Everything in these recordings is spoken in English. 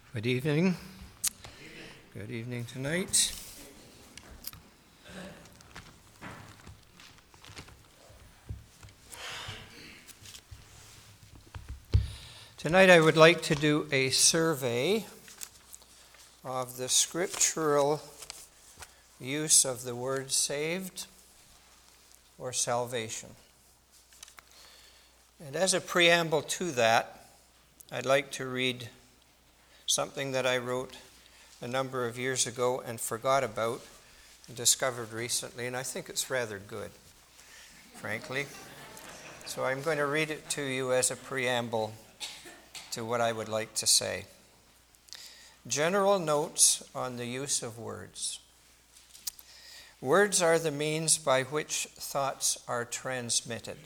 Good evening. Good evening tonight. Tonight I would like to do a survey of the scriptural use of the word saved or salvation. And as a preamble to that, I'd like to read something that I wrote a number of years ago and forgot about and discovered recently, and I think it's rather good, frankly. So I'm going to read it to you as a preamble to what I would like to say. General notes on the use of words. Words are the means by which thoughts are transmitted.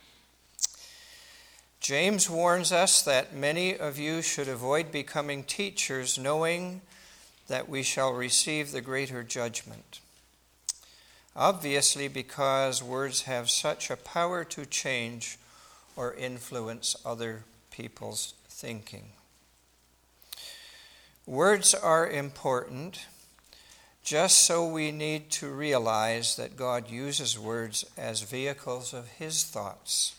James warns us that many of you should avoid becoming teachers, knowing that we shall receive the greater judgment. Obviously, because words have such a power to change or influence other people's thinking. Words are important, just so we need to realize that God uses words as vehicles of His thoughts.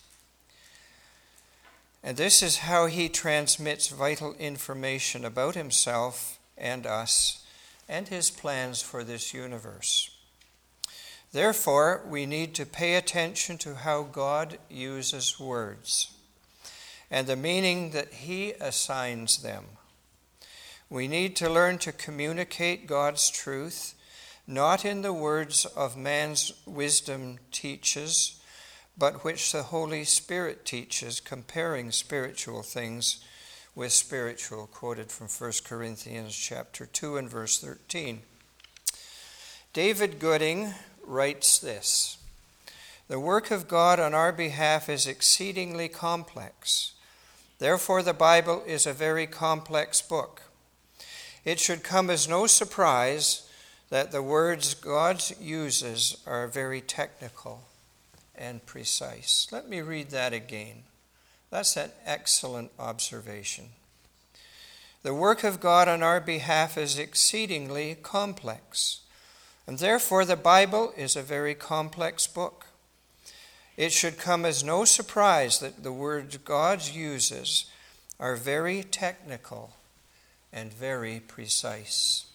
And this is how He transmits vital information about Himself and us and His plans for this universe. Therefore, we need to pay attention to how God uses words and the meaning that He assigns them. We need to learn to communicate God's truth, not in the words of man's wisdom teaches, but which the Holy Spirit teaches, comparing spiritual things with spiritual, quoted from 1 Corinthians chapter 2 and verse 13. David Gooding writes this: "The work of God on our behalf is exceedingly complex. Therefore, the Bible is a very complex book. It should come as no surprise that the words God uses are very technical and precise." Let me read that again. That's an excellent observation. The work of God on our behalf is exceedingly complex, and therefore the Bible is a very complex book. It should come as no surprise that the words God uses are very technical and very precise.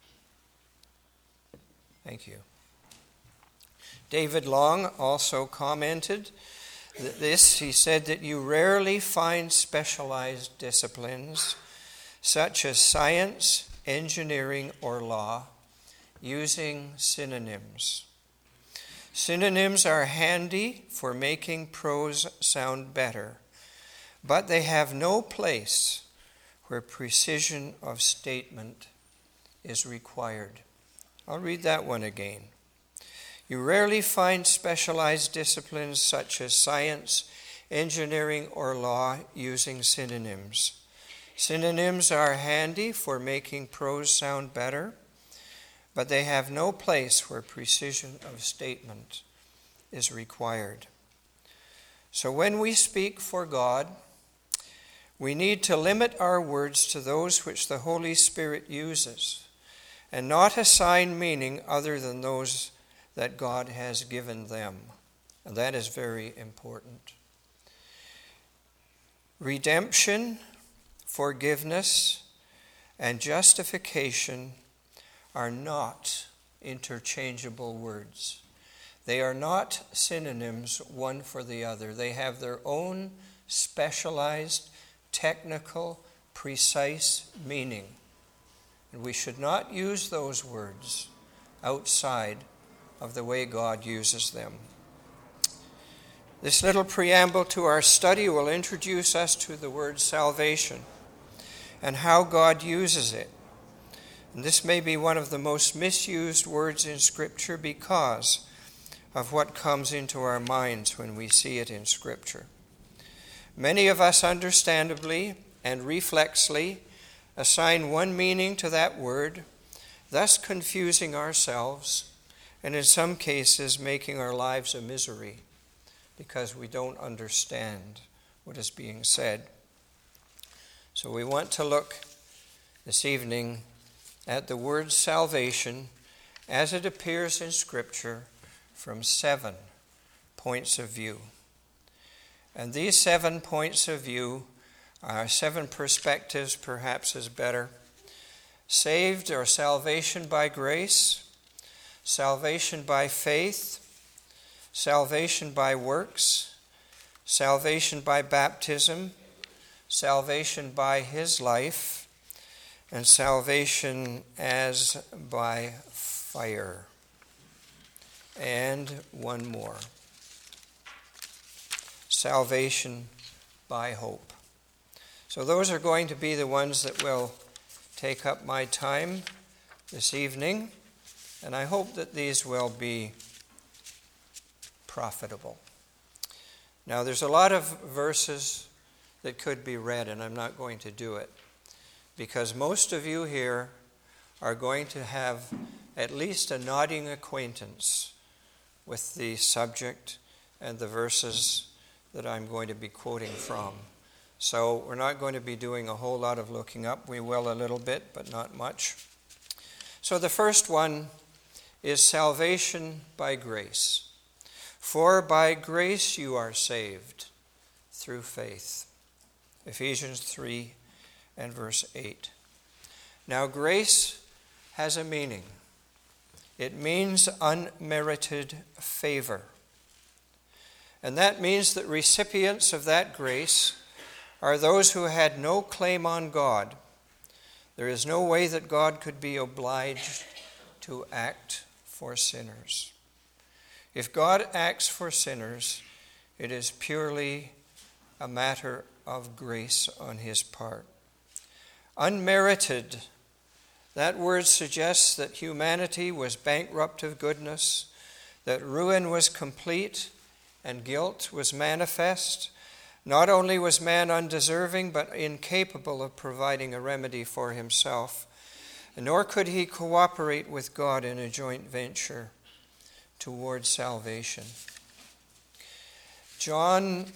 Thank you. David Long also commented this. He said that you rarely find specialized disciplines such as science, engineering, or law using synonyms. Synonyms are handy for making prose sound better, but they have no place where precision of statement is required. I'll read that one again. You rarely find specialized disciplines such as science, engineering, or law using synonyms. Synonyms are handy for making prose sound better, but they have no place where precision of statement is required. So when we speak for God, we need to limit our words to those which the Holy Spirit uses, and not assign meaning other than those that God has given them. And that is very important. Redemption, forgiveness, and justification are not interchangeable words. They are not synonyms one for the other. They have their own specialized, technical, precise meaning. And we should not use those words outside of the way God uses them. This little preamble to our study will introduce us to the word salvation and how God uses it. And this may be one of the most misused words in Scripture because of what comes into our minds when we see it in Scripture. Many of us understandably and reflexly assign one meaning to that word, thus confusing ourselves and in some cases making our lives a misery because we don't understand what is being said. So we want to look this evening at the word salvation as it appears in Scripture from 7 points of view. And these 7 points of view are 7 perspectives, perhaps is better. Saved or salvation by grace, salvation by faith, salvation by works, salvation by baptism, salvation by his life, and salvation as by fire. And one more. Salvation by hope. So those are going to be the ones that will take up my time this evening, and I hope that these will be profitable. Now, there's a lot of verses that could be read, and I'm not going to do it, because most of you here are going to have at least a nodding acquaintance with the subject and the verses that I'm going to be quoting from. So we're not going to be doing a whole lot of looking up. We will a little bit, but not much. So the first one is salvation by grace. For by grace you are saved through faith. Ephesians 3 and verse 8. Now grace has a meaning. It means unmerited favor. And that means that recipients of that grace are those who had no claim on God. There is no way that God could be obliged to act for sinners. If God acts for sinners, it is purely a matter of grace on his part. Unmerited, that word suggests that humanity was bankrupt of goodness, that ruin was complete and guilt was manifest. Not only was man undeserving, but incapable of providing a remedy for himself, nor could he cooperate with God in a joint venture toward salvation. John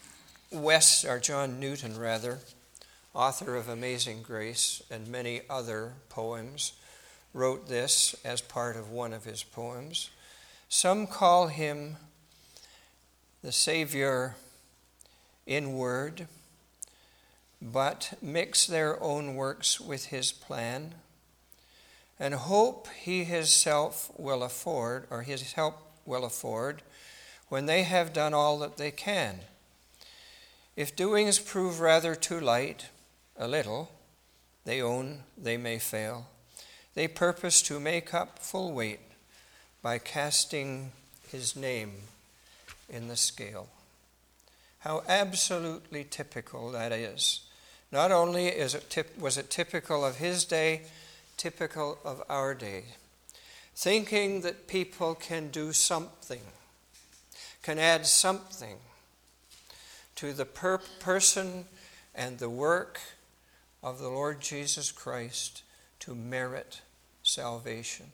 Newton, author of Amazing Grace and many other poems, wrote this as part of one of his poems. Some call him the Savior in word, but mix their own works with his plan, and hope he his help will afford when they have done all that they can. If doings prove rather too light, a little, they own they may fail. They purpose to make up full weight by casting his name in the scale. How absolutely typical that is. Not only was it typical of his day, typical of our day. Thinking that people can do something, can add something to the person and the work of the Lord Jesus Christ to merit salvation.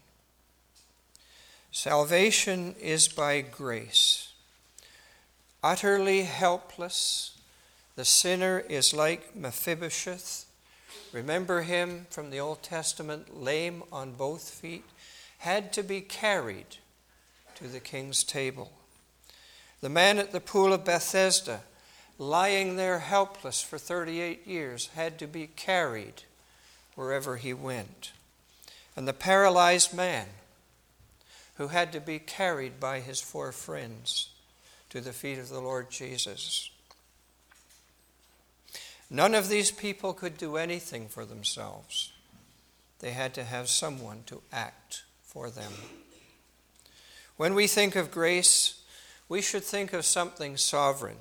Salvation is by grace. Utterly helpless, the sinner is like Mephibosheth. Remember him from the Old Testament, lame on both feet, had to be carried to the king's table. The man at the pool of Bethesda, lying there helpless for 38 years, had to be carried wherever he went. And the paralyzed man, who had to be carried by his 4 friends to the feet of the Lord Jesus. None of these people could do anything for themselves. They had to have someone to act for them. When we think of grace, we should think of something sovereign.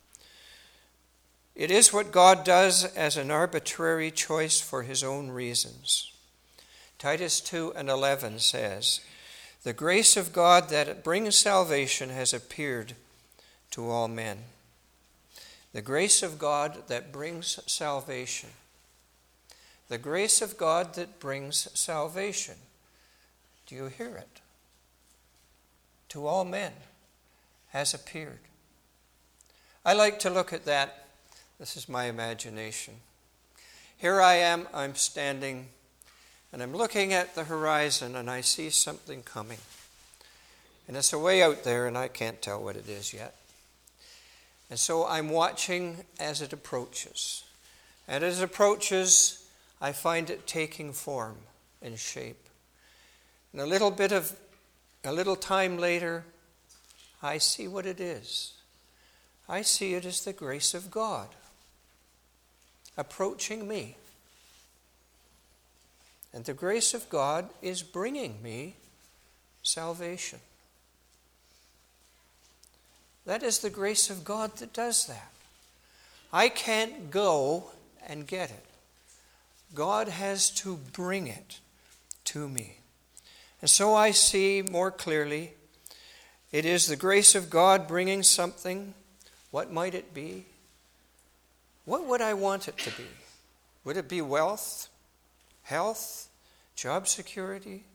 It is what God does as an arbitrary choice for his own reasons. Titus 2 and 11 says, "The grace of God that brings salvation has appeared to all men." The grace of God that brings salvation. The grace of God that brings salvation. Do you hear it? To all men has appeared. I like to look at that. This is my imagination. Here I am, I'm standing, and I'm looking at the horizon, and I see something coming. And it's way out there, and I can't tell what it is yet. And so I'm watching as it approaches. And as it approaches, I find it taking form and shape. And a little time later, I see what it is. I see it as the grace of God approaching me. And the grace of God is bringing me salvation. That is the grace of God that does that. I can't go and get it. God has to bring it to me. And so I see more clearly, it is the grace of God bringing something. What might it be? What would I want it to be? Would it be wealth, health, job security?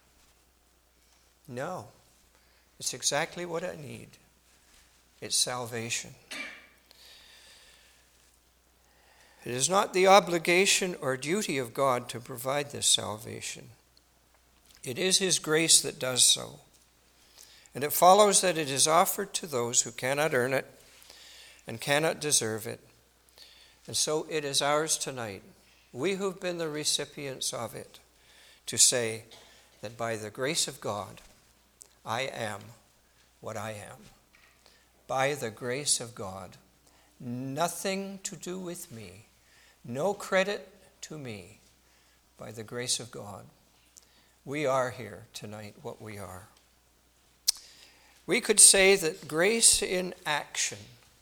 No. It's exactly what I need. It's salvation. It is not the obligation or duty of God to provide this salvation. It is His grace that does so. And it follows that it is offered to those who cannot earn it and cannot deserve it. And so it is ours tonight, we who've been the recipients of it, to say that by the grace of God, I am what I am. By the grace of God, nothing to do with me, no credit to me. By the grace of God, we are here tonight what we are. We could say that grace in action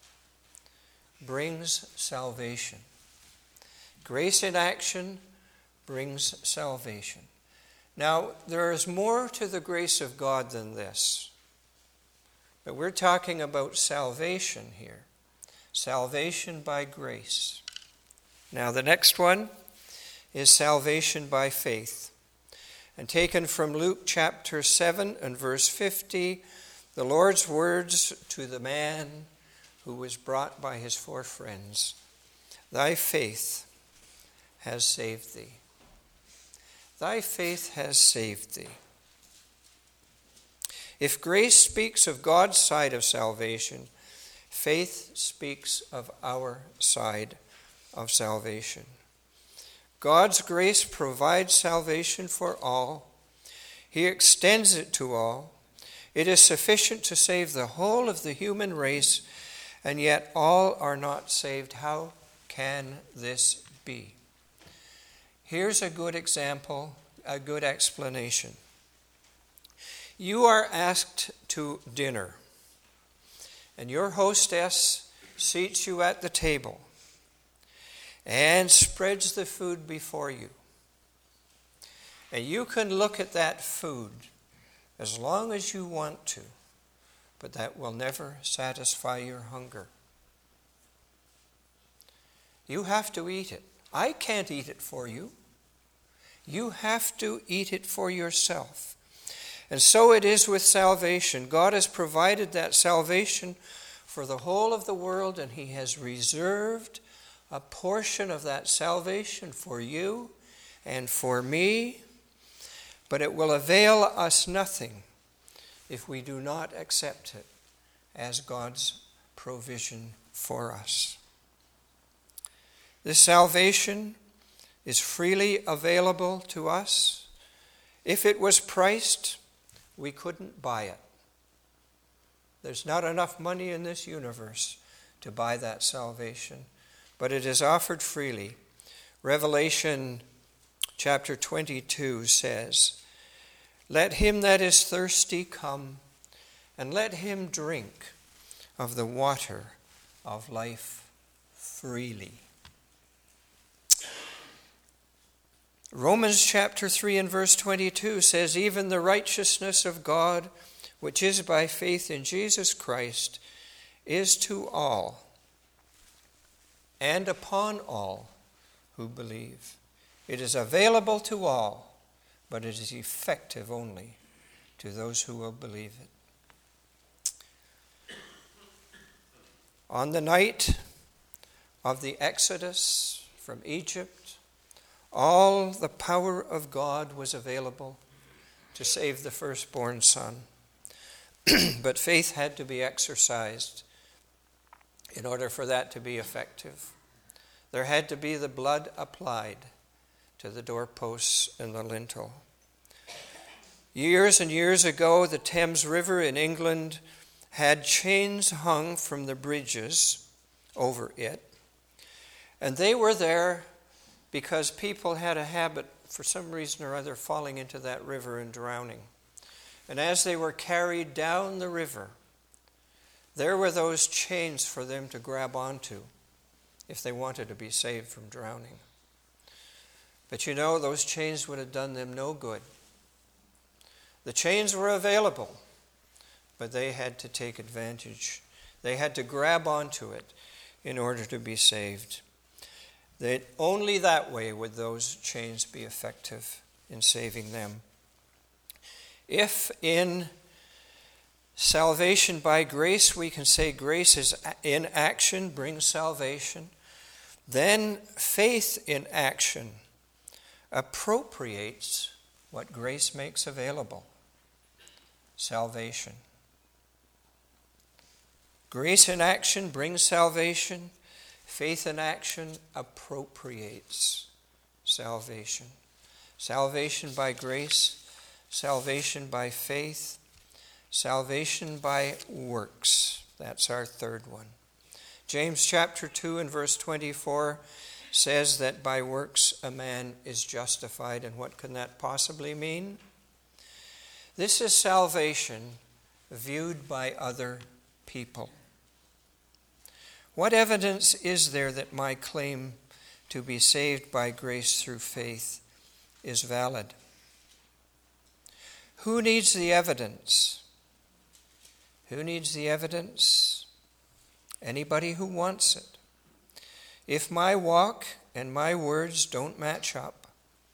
brings salvation. Grace in action brings salvation. Now, there is more to the grace of God than this. But we're talking about salvation here. Salvation by grace. Now, the next one is salvation by faith. And taken from Luke chapter 7 and verse 50, the Lord's words to the man who was brought by his 4 friends. Thy faith has saved thee. Thy faith has saved thee. If grace speaks of God's side of salvation, faith speaks of our side of salvation. God's grace provides salvation for all. He extends it to all. It is sufficient to save the whole of the human race, and yet all are not saved. How can this be? Here's a good example, a good explanation. You are asked to dinner, and your hostess seats you at the table and spreads the food before you. And you can look at that food as long as you want to, but that will never satisfy your hunger. You have to eat it. I can't eat it for you. You have to eat it for yourself. And so it is with salvation. God has provided that salvation for the whole of the world, and He has reserved a portion of that salvation for you and for me. But it will avail us nothing if we do not accept it as God's provision for us. This salvation is freely available to us. If it was priced, we couldn't buy it. There's not enough money in this universe to buy that salvation, but it is offered freely. Revelation chapter 22 says, "Let him that is thirsty come, and let him drink of the water of life freely." Romans chapter 3 and verse 22 says, "Even the righteousness of God, which is by faith in Jesus Christ, is to all and upon all who believe." It is available to all, but it is effective only to those who will believe it. On the night of the Exodus from Egypt, all the power of God was available to save the firstborn son. But faith had to be exercised in order for that to be effective. There had to be the blood applied to the doorposts and the lintel. Years and years ago, the Thames River in England had chains hung from the bridges over it. And they were there because people had a habit, for some reason or other, falling into that river and drowning. And as they were carried down the river, there were those chains for them to grab onto if they wanted to be saved from drowning. But you know, those chains would have done them no good. The chains were available, but they had to take advantage. They had to grab onto it in order to be saved. That only that way would those chains be effective in saving them. If in salvation by grace we can say grace is in action brings salvation, then faith in action appropriates what grace makes available: salvation. Grace in action brings salvation. Faith in action appropriates salvation. Salvation by grace, salvation by faith, salvation by works. That's our third one. James chapter 2 and verse 24 says that by works a man is justified. And what can that possibly mean? This is salvation viewed by other people. What evidence is there that my claim to be saved by grace through faith is valid? Who needs the evidence? Who needs the evidence? Anybody who wants it. If my walk and my words don't match up,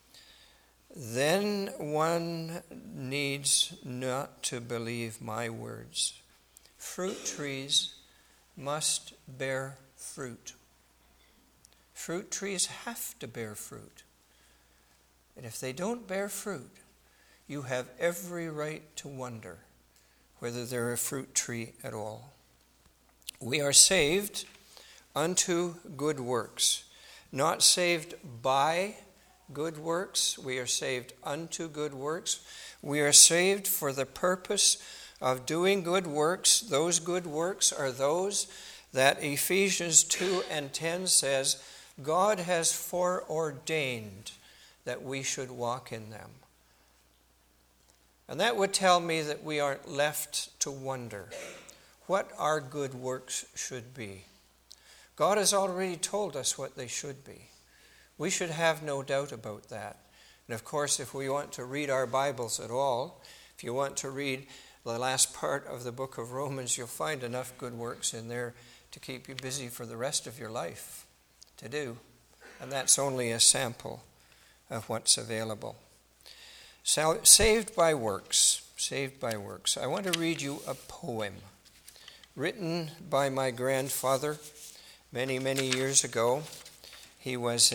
then one needs not to believe my words. Fruit trees must bear fruit. Fruit trees have to bear fruit. And if they don't bear fruit, you have every right to wonder whether they're a fruit tree at all. We are saved unto good works, not saved by good works. We are saved unto good works. We are saved for the purpose of doing good works. Those good works are those that Ephesians 2 and 10 says God has foreordained that we should walk in them. And that would tell me that we aren't left to wonder what our good works should be. God has already told us what they should be. We should have no doubt about that. And of course, if we want to read our Bibles at all, if you want to read the last part of the book of Romans, you'll find enough good works in there to keep you busy for the rest of your life to do. And that's only a sample of what's available. Saved by works. Saved by works. I want to read you a poem written by my grandfather many, many years ago. He was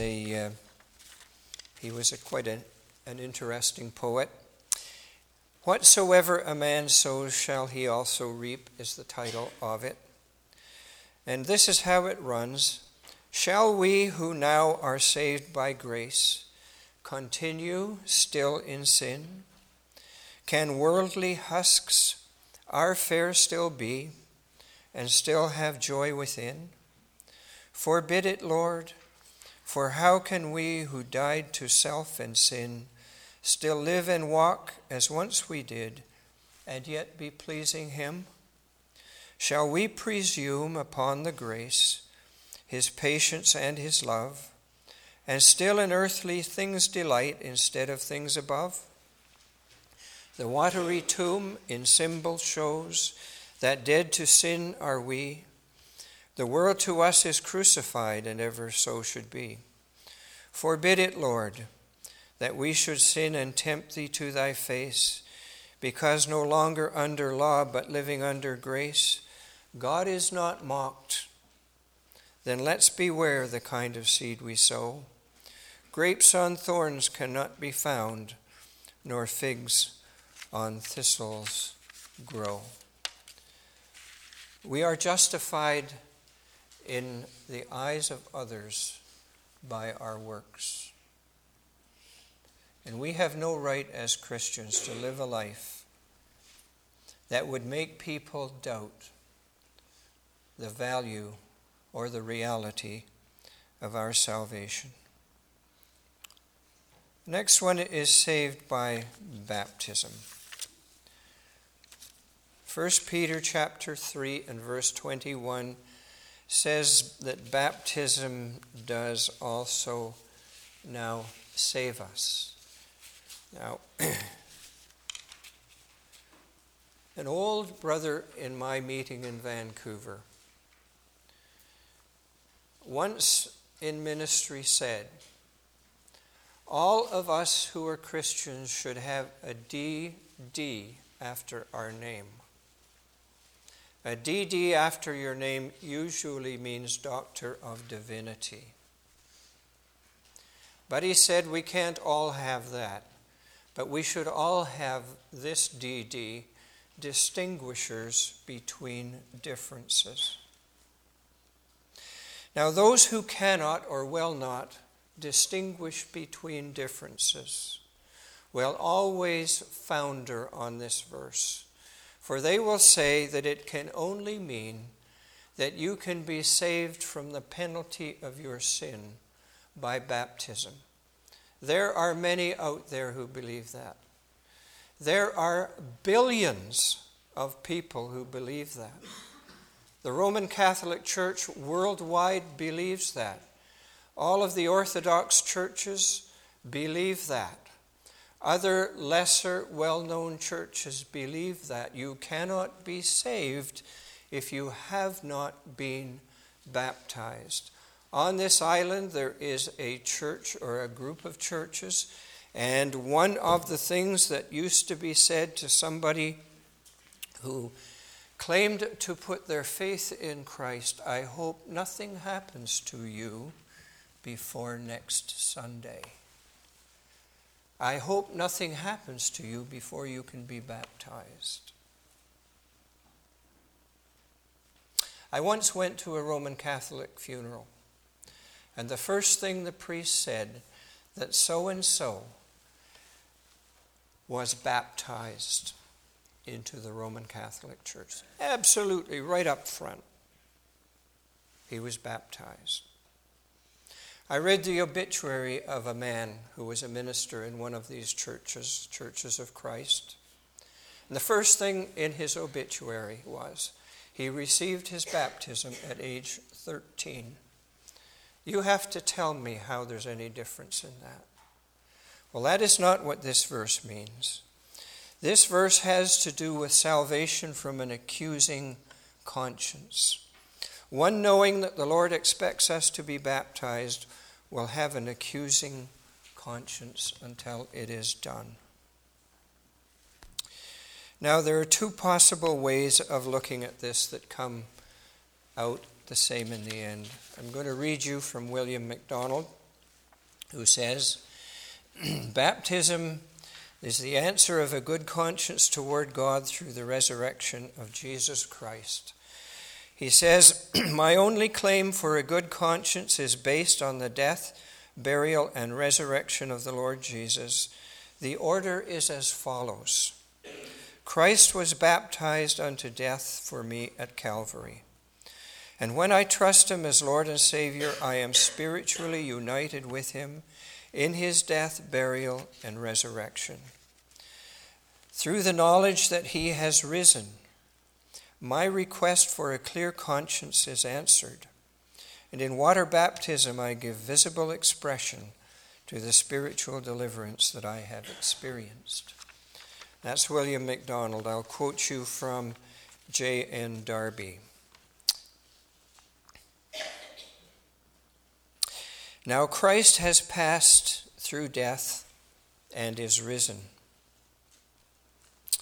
quite an interesting poet. Whatsoever a man sows shall he also reap is the title of it. And this is how it runs. Shall we who now are saved by grace continue still in sin? Can worldly husks our fare still be and still have joy within? Forbid it, Lord, for how can we who died to self and sin still live and walk as once we did, and yet be pleasing him? Shall we presume upon the grace, his patience and his love, and still in earthly things delight instead of things above? The watery tomb in symbol shows that dead to sin are we. The world to us is crucified, and ever so should be. Forbid it, Lord, that we should sin and tempt thee to thy face, because no longer under law, but living under grace. God is not mocked. then let's beware the kind of seed we sow. Grapes on thorns cannot be found, nor figs on thistles grow. We are justified in the eyes of others by our works. And we have no right as Christians to live a life that would make people doubt the value or the reality of our salvation. Next one is saved by baptism. 1 Peter chapter 3 and verse 21 says that baptism does also now save us. Now, an old brother in my meeting in Vancouver once in ministry said, all of us who are Christians should have a DD after our name. A DD after your name usually means Doctor of Divinity. But he said we can't all have that. But we should all have this DD, distinguishers between differences. Now, those who cannot or will not distinguish between differences will always founder on this verse, for they will say that it can only mean that you can be saved from the penalty of your sin by baptism. There are many out there who believe that. There are billions of people who believe that. The Roman Catholic Church worldwide believes that. All of the Orthodox churches believe that. Other lesser well-known churches believe that. You cannot be saved if you have not been baptized. On this island, there is a church or a group of churches, and one of the things that used to be said to somebody who claimed to put their faith in Christ, I hope nothing happens to you before next Sunday. I hope nothing happens to you before you can be baptized. I once went to a Roman Catholic funeral. And the first thing the priest said, that so-and-so was baptized into the Roman Catholic Church. Absolutely, right up front. He was baptized. I read the obituary of a man who was a minister in one of these churches, Churches of Christ. And the first thing in his obituary was, he received his baptism at age 13. You have to tell me how there's any difference in that. Well, that is not what this verse means. This verse has to do with salvation from an accusing conscience. One knowing that the Lord expects us to be baptized will have an accusing conscience until it is done. Now, there are two possible ways of looking at this that come out the same in the end. I'm going to read you from William MacDonald, who says, baptism is the answer of a good conscience toward God through the resurrection of Jesus Christ. He says, my only claim for a good conscience is based on the death, burial, and resurrection of the Lord Jesus. The order is as follows. Christ was baptized unto death for me at Calvary. And when I trust him as Lord and Savior, I am spiritually united with him in his death, burial, and resurrection. Through the knowledge that he has risen, my request for a clear conscience is answered. And in water baptism, I give visible expression to the spiritual deliverance that I have experienced. That's William MacDonald. I'll quote you from J.N. Darby. Now Christ has passed through death and is risen.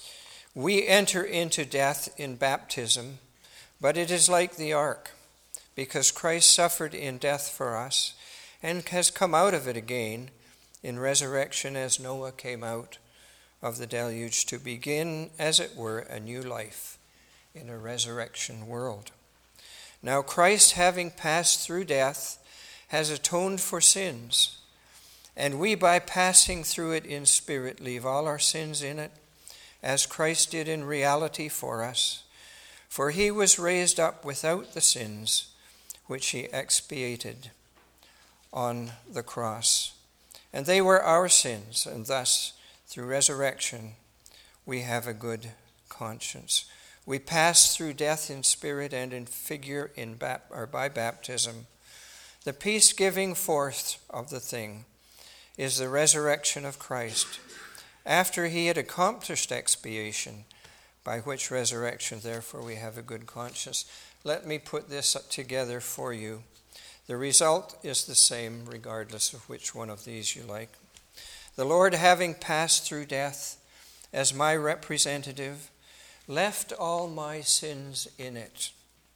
We enter into death in baptism, but it is like the ark. because Christ suffered in death for us and has come out of it again in resurrection as Noah came out of the deluge to begin, as it were, a new life in a resurrection world. Now Christ, having passed through death, has atoned for sins, and we, by passing through it in spirit, leave all our sins in it, as Christ did in reality for us. For he was raised up without the sins which he expiated on the cross. And they were our sins, and thus, through resurrection, we have a good conscience. We pass through death in spirit and in figure by baptism. The peace-giving forth of the thing is the resurrection of Christ, after he had accomplished expiation, by which resurrection, therefore, we have a good conscience. Let me put this together for you. The result is the same, regardless of which one of these you like. The Lord, having passed through death as my representative, left all my sins in it.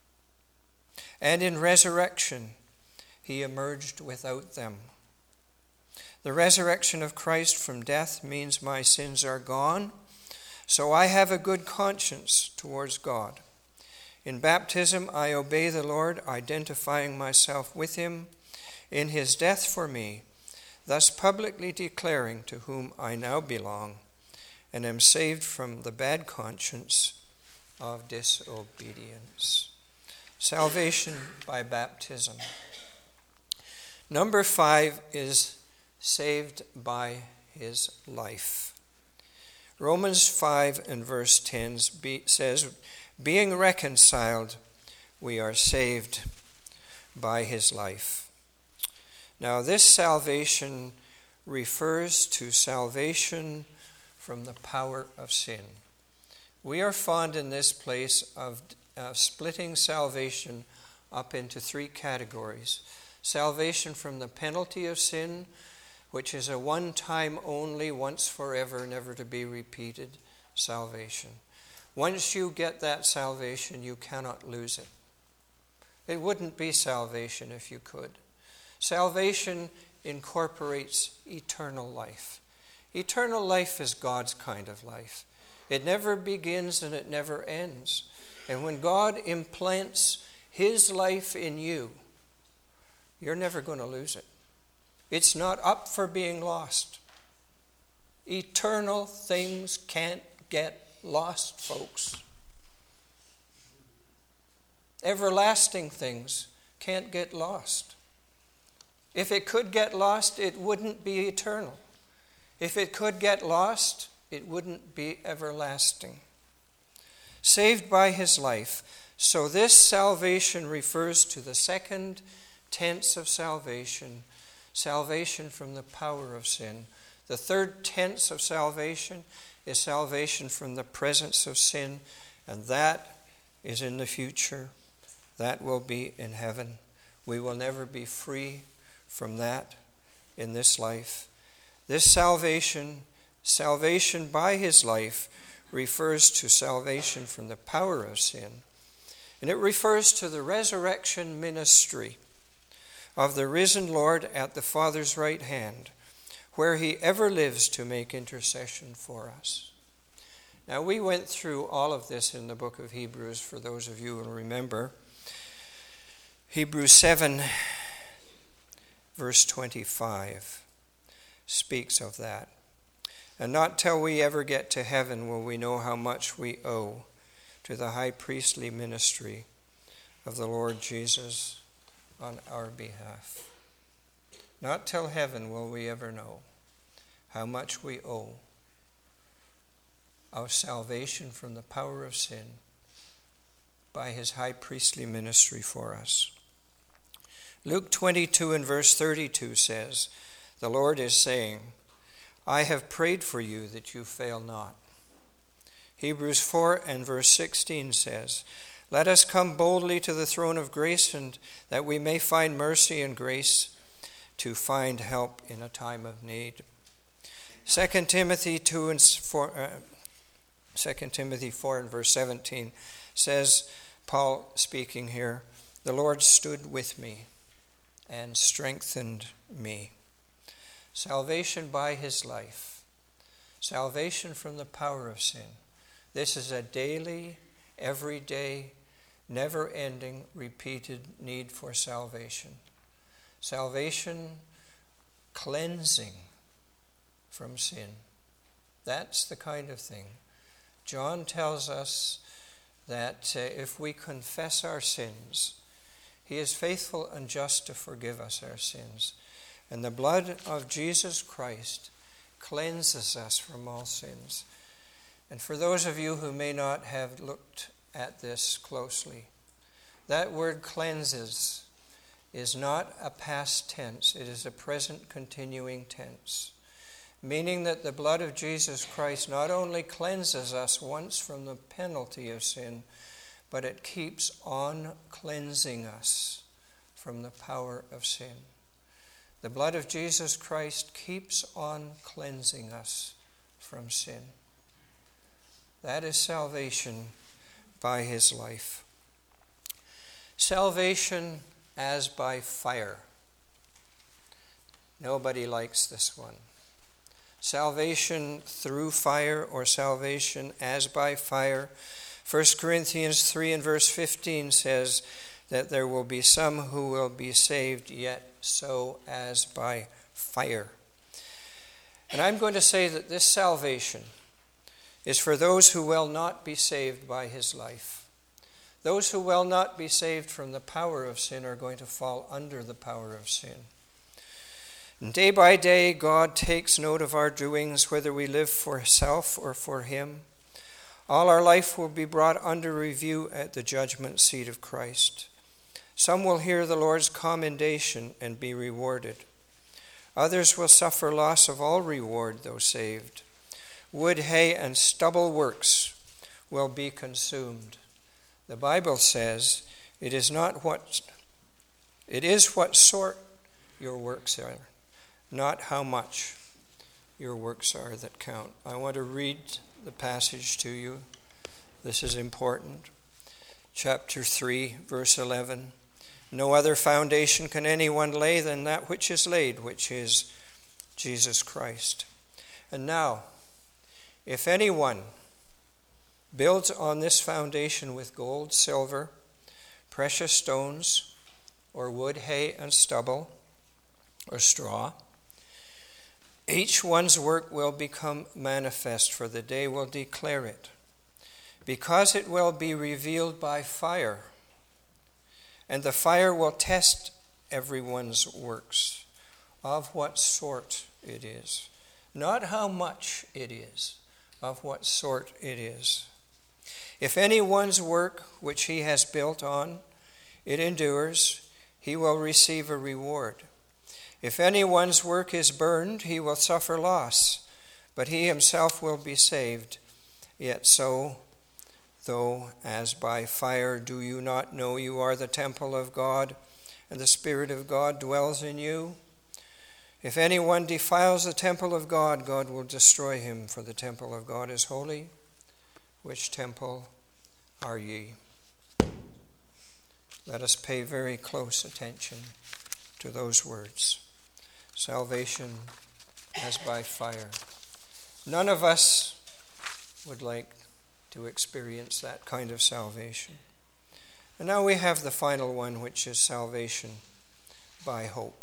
And in resurrection, he emerged without them. The resurrection of Christ from death means my sins are gone, so I have a good conscience towards God. In baptism, I obey the Lord, identifying myself with him in his death for me, thus publicly declaring to whom I now belong, and am saved from the bad conscience of disobedience. Salvation by baptism. Number 5 is saved by his life. Romans 5 and verse 10 says, being reconciled, we are saved by his life. Now, this salvation refers to salvation from the power of sin. We are fond in this place of splitting salvation up into 3 categories. Salvation from the penalty of sin, which is a one-time only, once forever, never to be repeated salvation. Once you get that salvation, you cannot lose it. It wouldn't be salvation if you could. Salvation incorporates eternal life. Eternal life is God's kind of life. It never begins and it never ends. And when God implants his life in you, you're never going to lose it. It's not up for being lost. Eternal things can't get lost, folks. Everlasting things can't get lost. If it could get lost, it wouldn't be eternal. If it could get lost, it wouldn't be everlasting. Saved by his life. So this salvation refers to the second tense of salvation, salvation from the power of sin. The third tense of salvation is salvation from the presence of sin, and that is in the future. That will be in heaven. We will never be free from that in this life. This salvation by his life, refers to salvation from the power of sin. And it refers to the resurrection ministry of the risen Lord at the Father's right hand, where he ever lives to make intercession for us. Now, we went through all of this in the book of Hebrews, for those of you who remember. Hebrews 7, verse 25, speaks of that. And not till we ever get to heaven will we know how much we owe to the high priestly ministry of the Lord Jesus on our behalf. Not till heaven will we ever know how much we owe our salvation from the power of sin by his high priestly ministry for us. Luke 22 and verse 32 says, the Lord is saying, I have prayed for you that you fail not. Hebrews 4 and verse 16 says, let us come boldly to the throne of grace, and that we may find mercy and grace to find help in a time of need. 2 Timothy 4 and verse 17 says, Paul speaking here, the Lord stood with me and strengthened me. Salvation by his life. Salvation from the power of sin. This is a daily, everyday, never-ending, repeated need for salvation. Salvation, cleansing from sin. That's the kind of thing. John tells us that if we confess our sins, he is faithful and just to forgive us our sins. And the blood of Jesus Christ cleanses us from all sins. And for those of you who may not have looked at this closely, that word cleanses is not a past tense. It is a present continuing tense, meaning that the blood of Jesus Christ not only cleanses us once from the penalty of sin, but it keeps on cleansing us from the power of sin. The blood of Jesus Christ keeps on cleansing us from sin. That is salvation by his life. Salvation as by fire. Nobody likes this one. Salvation through fire or salvation as by fire. 1 Corinthians 3 and verse 15 says that there will be some who will be saved, yet so as by fire. And I'm going to say that this salvation is for those who will not be saved by his life. Those who will not be saved from the power of sin are going to fall under the power of sin. And day by day, God takes note of our doings, whether we live for self or for him. All our life will be brought under review at the judgment seat of Christ. Some will hear the Lord's commendation and be rewarded. Others will suffer loss of all reward, though saved. Wood, hay, and stubble works will be consumed. The Bible says it is what sort your works are, not how much your works are that count. I want to read the passage to you. This is important. Chapter 3, verse 11. No other foundation can anyone lay than that which is laid, which is Jesus Christ. And now, if anyone builds on this foundation with gold, silver, precious stones, or wood, hay, and stubble, or straw, each one's work will become manifest, for the day will declare it, because it will be revealed by fire, and the fire will test everyone's works, of what sort it is. Not how much it is, of what sort it is. If anyone's work which he has built on, it endures, he will receive a reward. If anyone's work is burned, he will suffer loss, but he himself will be saved. Yet so, though as by fire, do you not know you are the temple of God, and the Spirit of God dwells in you? If anyone defiles the temple of God, God will destroy him, for the temple of God is holy. Which temple are ye? Let us pay very close attention to those words. Salvation as by fire. None of us would like to experience that kind of salvation. And now we have the final one, which is salvation by hope.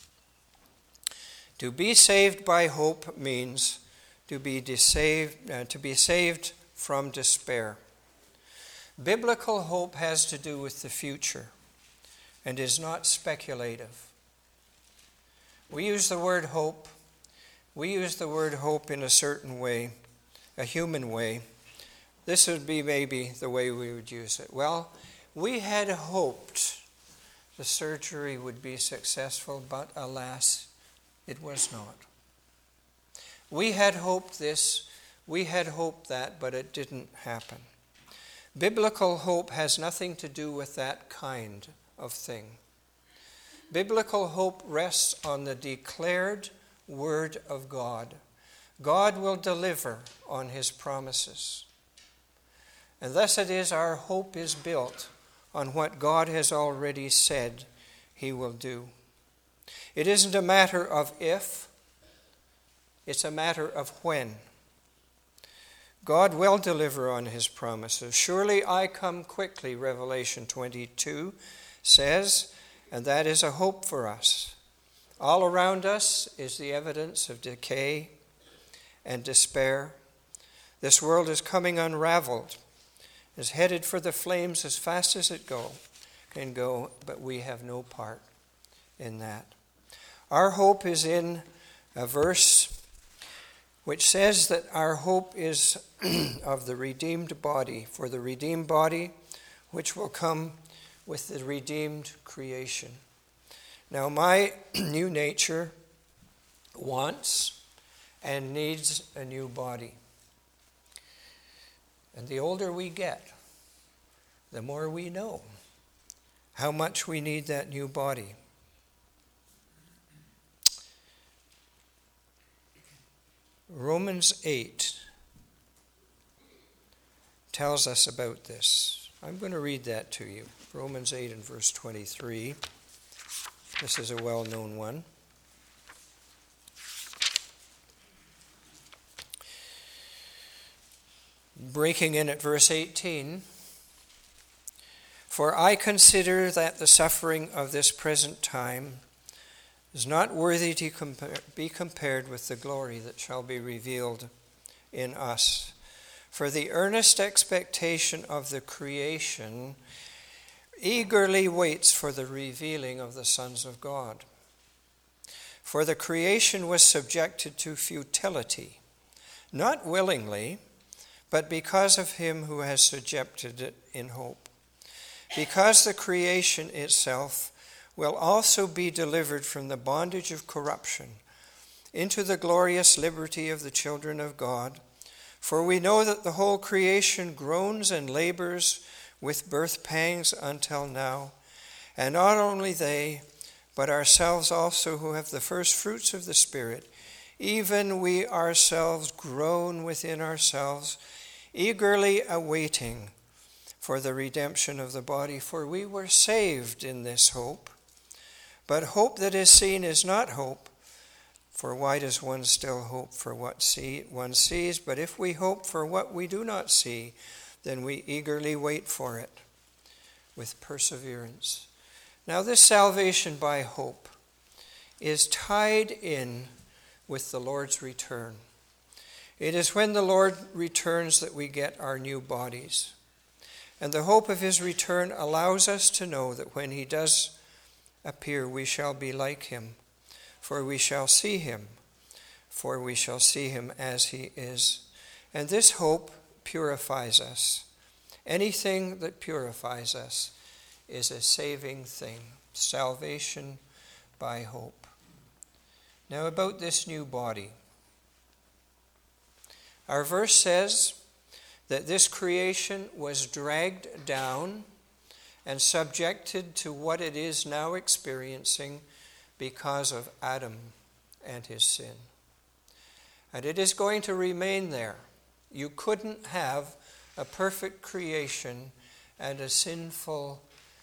To be saved by hope means to be saved from despair. Biblical hope has to do with the future and is not speculative. We use the word hope. We use the word hope in a certain way, a human way. This would be maybe the way we would use it. Well, we had hoped the surgery would be successful, but alas, it was not. We had hoped this, we had hoped that, but it didn't happen. Biblical hope has nothing to do with that kind of thing. Biblical hope rests on the declared word of God. God will deliver on his promises. And thus it is our hope is built on what God has already said he will do. It isn't a matter of if, it's a matter of when. God will deliver on his promises. Surely I come quickly, Revelation 22 says, and that is a hope for us. All around us is the evidence of decay and despair. This world is coming unraveled, is headed for the flames as fast as it can go, but we have no part in that. Our hope is in a verse which says that our hope is of the redeemed body, for the redeemed body which will come with the redeemed creation. Now, my new nature wants and needs a new body. And the older we get, the more we know how much we need that new body. Romans 8 tells us about this. I'm going to read that to you. Romans 8 and verse 23. This is a well-known one. Breaking in at verse 18. For I consider that the suffering of this present time is not worthy to be compared with the glory that shall be revealed in us. For the earnest expectation of the creation eagerly waits for the revealing of the sons of God. For the creation was subjected to futility, not willingly, but because of him who has subjected it in hope. Because the creation itself will also be delivered from the bondage of corruption into the glorious liberty of the children of God. For we know that the whole creation groans and labors with birth pangs until now. And not only they, but ourselves also who have the first fruits of the Spirit, even we ourselves groan within ourselves, eagerly awaiting for the redemption of the body. For we were saved in this hope. But hope that is seen is not hope. For why does one still hope for what one sees? But if we hope for what we do not see, then we eagerly wait for it with perseverance. Now this salvation by hope is tied in with the Lord's return. It is when the Lord returns that we get our new bodies. And the hope of his return allows us to know that when he does appear, we shall be like him, for we shall see him as he is. And this hope purifies us. Anything that purifies us is a saving thing. Salvation by hope. Now about this new body. Our verse says that this creation was dragged down and subjected to what it is now experiencing because of Adam and his sin. And it is going to remain there. You couldn't have a perfect creation and a sinful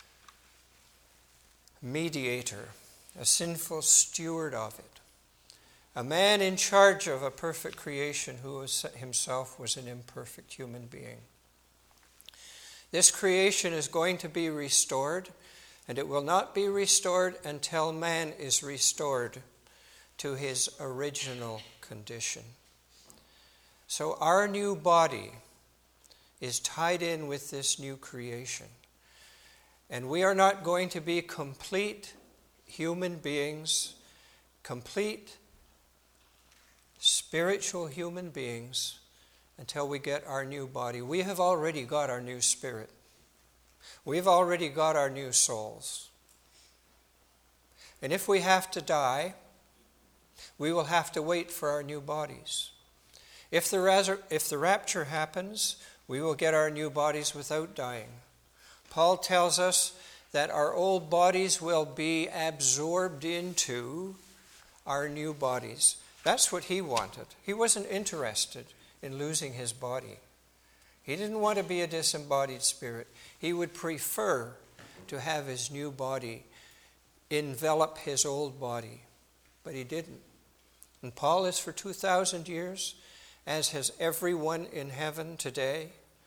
mediator, a sinful steward of it. A man in charge of a perfect creation who himself was an imperfect human being. This creation is going to be restored, and it will not be restored until man is restored to his original condition. So our new body is tied in with this new creation. And we are not going to be complete human beings, complete spiritual human beings, until we get our new body. We have already got our new spirit. We've already got our new souls. And if we have to die, we will have to wait for our new bodies. If the rapture happens, we will get our new bodies without dying. Paul tells us that our old bodies will be absorbed into our new bodies. That's what he wanted. He wasn't interested in losing his body. He didn't want to be a disembodied spirit. He would prefer to have his new body envelop his old body, but he didn't. And Paul is for 2,000 years, as has everyone in heaven today,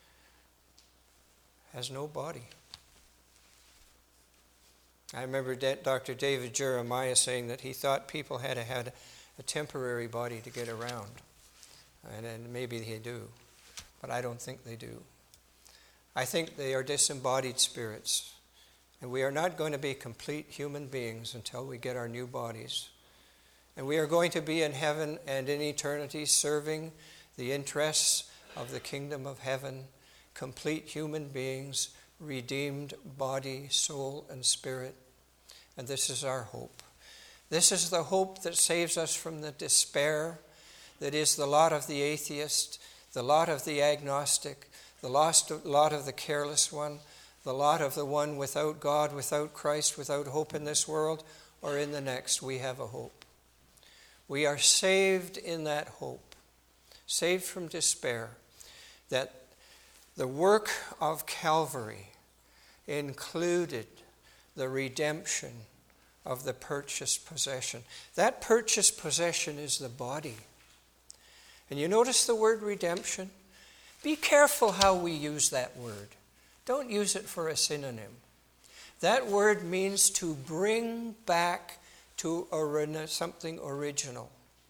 has no body. I remember Dr. David Jeremiah saying that he thought people had a temporary body to get around. And maybe they do, but I don't think they do. I think they are disembodied spirits. And we are not going to be complete human beings until we get our new bodies. And we are going to be in heaven and in eternity serving the interests of the kingdom of heaven, complete human beings, redeemed body, soul, and spirit. And this is our hope. This is the hope that saves us from the despair that is the lot of the atheist, the lot of the agnostic, the lot of the careless one, the lot of the one without God, without Christ, without hope in this world or in the next. We have a hope. We are saved in that hope, saved from despair, that the work of Calvary included the redemption of the purchased possession. That purchased possession is the body. And you notice the word redemption? Be careful how we use that word. Don't use it for a synonym. That word means to bring back to something original.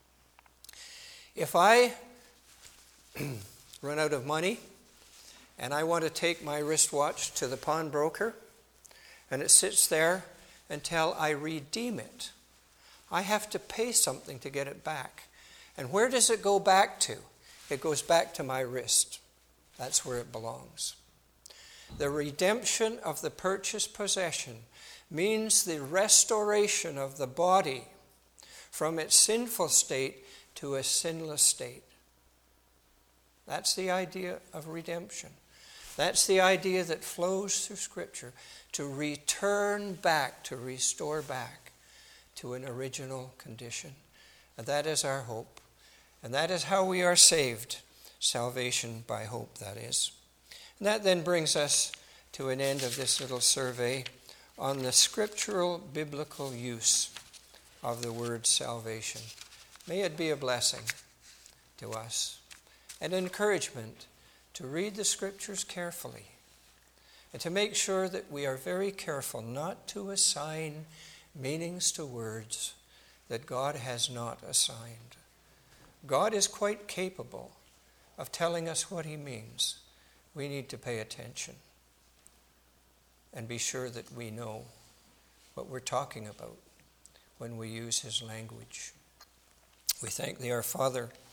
If I run out of money and I want to take my wristwatch to the pawnbroker and it sits there until I redeem it, I have to pay something to get it back. And where does it go back to? It goes back to my wrist. That's where it belongs. The redemption of the purchased possession means the restoration of the body from its sinful state to a sinless state. That's the idea of redemption. That's the idea that flows through Scripture, to return back, to restore back to an original condition. And that is our hope. And that is how we are saved. Salvation by hope, that is. And that then brings us to an end of this little survey on the scriptural biblical use of the word salvation. May it be a blessing to us, an encouragement to read the scriptures carefully and to make sure that we are very careful not to assign meanings to words that God has not assigned. God is quite capable of telling us what he means. We need to pay attention and be sure that we know what we're talking about when we use his language. We thank thee, our Father,